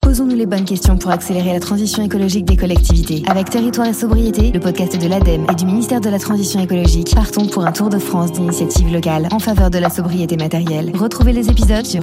Posons-nous les bonnes questions pour accélérer la transition écologique des collectivités. Avec Territoire et Sobriété, le podcast de l'ADEME et du ministère de la Transition écologique, partons pour un tour de France d'initiatives locales en faveur de la sobriété matérielle. Retrouvez les épisodes sur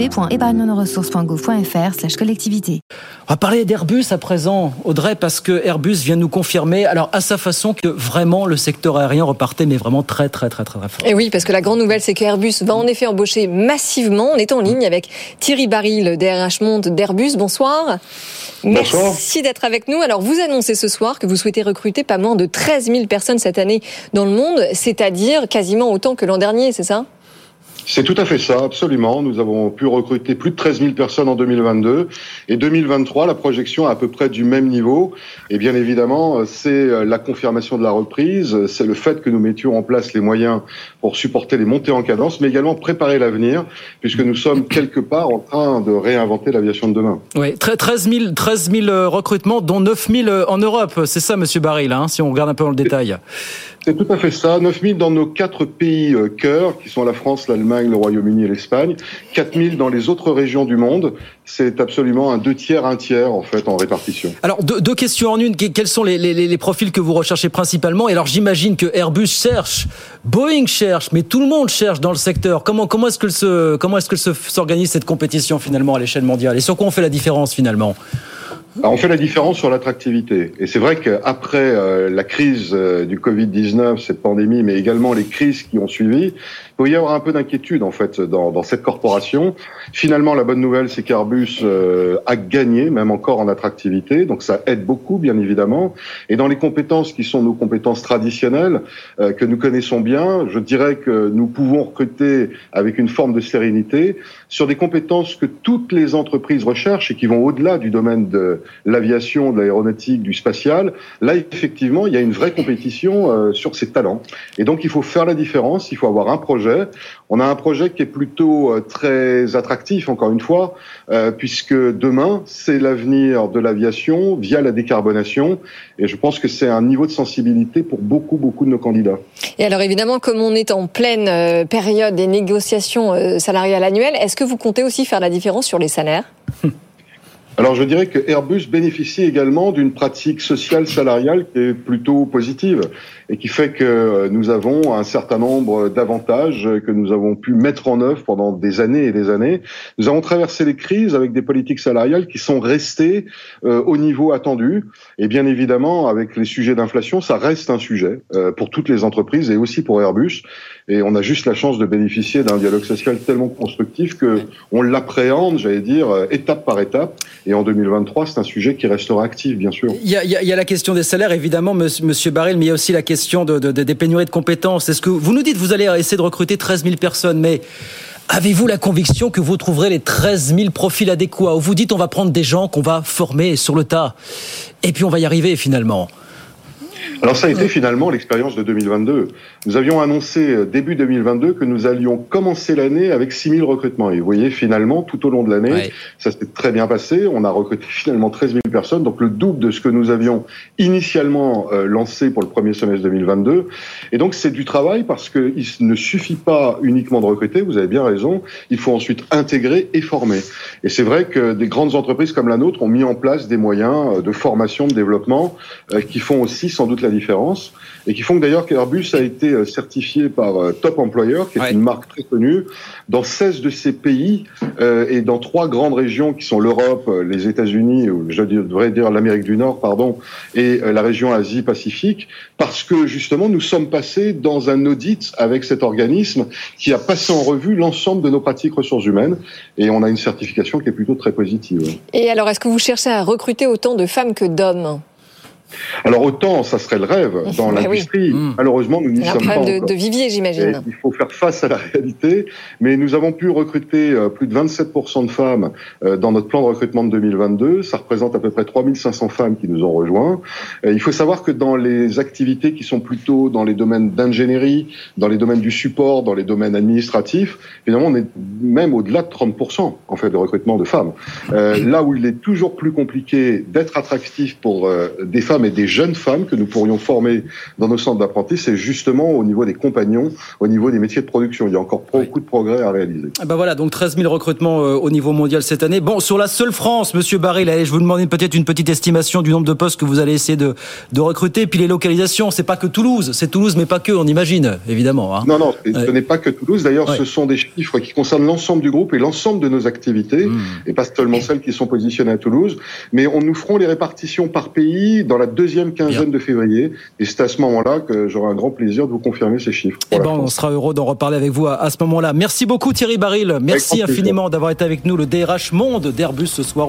www.épargnenoressources.gouv.fr/collectivité. On va parler d'Airbus à présent, Audrey, parce que Airbus vient nous confirmer, alors à sa façon, que vraiment le secteur aérien repartait, mais vraiment très fort. Et oui, parce que la grande nouvelle, c'est qu'Airbus va en effet embaucher massivement. On est en ligne avec Thierry Baril, le DRH Monde d'Airbus. Bonsoir. Bonsoir. Merci d'être avec nous. Alors, vous annoncez ce soir que vous souhaitez recruter pas moins de 13 000 personnes cette année dans le monde, c'est-à-dire quasiment autant que l'an dernier, c'est ça ? C'est tout à fait ça, absolument. Nous avons pu recruter plus de 13 000 personnes en 2022 et 2023, la projection est à peu près du même niveau. Et bien évidemment, c'est la confirmation de la reprise, c'est le fait que nous mettions en place les moyens pour supporter les montées en cadence, mais également préparer l'avenir, puisque nous sommes quelque part en train de réinventer l'aviation de demain. Oui, 13 000 recrutements, dont 9 000 en Europe. C'est ça, Monsieur Baril, si on regarde un peu dans le détail. C'est tout à fait ça. 9 000 dans nos 4 pays cœurs, qui sont la France, l'Allemagne, le Royaume-Uni et l'Espagne. 4 000 dans les autres régions du monde. C'est absolument un 2 tiers, 1 tiers, en fait, en répartition. Alors, deux questions en une. Quels sont les profils que vous recherchez principalement? Et alors, j'imagine que Airbus cherche, Boeing cherche, mais tout le monde cherche dans le secteur. Comment est-ce que s'organise cette compétition, finalement, à l'échelle mondiale? Et sur quoi on fait la différence, finalement? Alors, on fait la différence sur l'attractivité. Et c'est vrai qu'après la crise du Covid-19, cette pandémie, mais également les crises qui ont suivi, il peut y avoir un peu d'inquiétude en fait dans cette corporation. Finalement, la bonne nouvelle, c'est qu'Airbus a gagné, même encore en attractivité. Donc ça aide beaucoup, bien évidemment. Et dans les compétences qui sont nos compétences traditionnelles, que nous connaissons bien, je dirais que nous pouvons recruter avec une forme de sérénité sur des compétences que toutes les entreprises recherchent et qui vont au-delà du domaine de l'aviation, de l'aéronautique, du spatial. Là, effectivement, il y a une vraie compétition sur ces talents. Et donc, il faut faire la différence, il faut avoir un projet. On a un projet qui est plutôt très attractif, encore une fois, puisque demain, c'est l'avenir de l'aviation via la décarbonation. Et je pense que c'est un niveau de sensibilité pour beaucoup de nos candidats. Et alors, évidemment, comme on est en pleine période des négociations salariales annuelles, est-ce que vous comptez aussi faire la différence sur les salaires ? Alors je dirais que Airbus bénéficie également d'une pratique sociale salariale qui est plutôt positive et qui fait que nous avons un certain nombre d'avantages que nous avons pu mettre en œuvre pendant des années et des années. Nous avons traversé les crises avec des politiques salariales qui sont restées au niveau attendu. Et bien évidemment, avec les sujets d'inflation, ça reste un sujet pour toutes les entreprises et aussi pour Airbus. Et on a juste la chance de bénéficier d'un dialogue social tellement constructif que on l'appréhende, j'allais dire, étape par étape. Et en 2023, c'est un sujet qui restera actif, bien sûr. Il y a la question des salaires, évidemment, Monsieur Baril, mais il y a aussi la question des pénuries de compétences. Est-ce que vous nous dites que vous allez essayer de recruter 13 000 personnes, mais avez-vous la conviction que vous trouverez les 13 000 profils adéquats? Ou vous dites on va prendre des gens qu'on va former sur le tas, et puis on va y arriver finalement? Alors ça a été finalement l'expérience de 2022. Nous avions annoncé début 2022 que nous allions commencer l'année avec 6 000 recrutements. Et vous voyez, finalement, tout au long de l'année, ça s'est très bien passé. On a recruté finalement 13 000 personnes, donc le double de ce que nous avions initialement lancé pour le premier semestre 2022. Et donc c'est du travail parce qu'il ne suffit pas uniquement de recruter, vous avez bien raison, il faut ensuite intégrer et former. Et c'est vrai que des grandes entreprises comme la nôtre ont mis en place des moyens de formation, de développement qui font aussi sans doute la différence et qui font que d'ailleurs qu'Airbus a été certifié par Top Employer, qui est une marque très connue, dans 16 de ces pays et dans 3 grandes régions qui sont l'Europe, les États-Unis, ou je devrais dire l'Amérique du Nord, et la région Asie-Pacifique, parce que justement nous sommes passés dans un audit avec cet organisme qui a passé en revue l'ensemble de nos pratiques ressources humaines et on a une certification qui est plutôt très positive. Et alors, est-ce que vous cherchez à recruter autant de femmes que d'hommes ? Alors autant, ça serait le rêve dans l'industrie. Malheureusement, nous n'y sommes pas encore. De vivier, j'imagine. Il faut faire face à la réalité. Mais nous avons pu recruter plus de 27% de femmes dans notre plan de recrutement de 2022. Ça représente à peu près 3500 femmes qui nous ont rejoints. Il faut savoir que dans les activités qui sont plutôt dans les domaines d'ingénierie, dans les domaines du support, dans les domaines administratifs, évidemment, on est même au-delà de 30% en fait de recrutement de femmes. Là où il est toujours plus compliqué d'être attractif pour des femmes femmes et des jeunes femmes que nous pourrions former dans nos centres d'apprentis, c'est justement au niveau des compagnons, au niveau des métiers de production. Il y a encore beaucoup de progrès à réaliser. Ben voilà, donc 13 000 recrutements au niveau mondial cette année. Bon, sur la seule France, Monsieur Baril, allez, je vous demande peut-être une petite estimation du nombre de postes que vous allez essayer de recruter. Puis les localisations, c'est pas que Toulouse, c'est Toulouse, mais pas que, on imagine, évidemment. Hein. Non, ce n'est pas que Toulouse. D'ailleurs, ce sont des chiffres qui concernent l'ensemble du groupe et l'ensemble de nos activités, et pas seulement celles qui sont positionnées à Toulouse. Mais nous ferons les répartitions par pays dans la deuxième quinzaine de février. Et c'est à ce moment-là que j'aurai un grand plaisir de vous confirmer ces chiffres. On sera heureux d'en reparler avec vous à ce moment-là. Merci beaucoup Thierry Baril. Merci infiniment d'avoir été avec nous, le DRH Monde d'Airbus ce soir.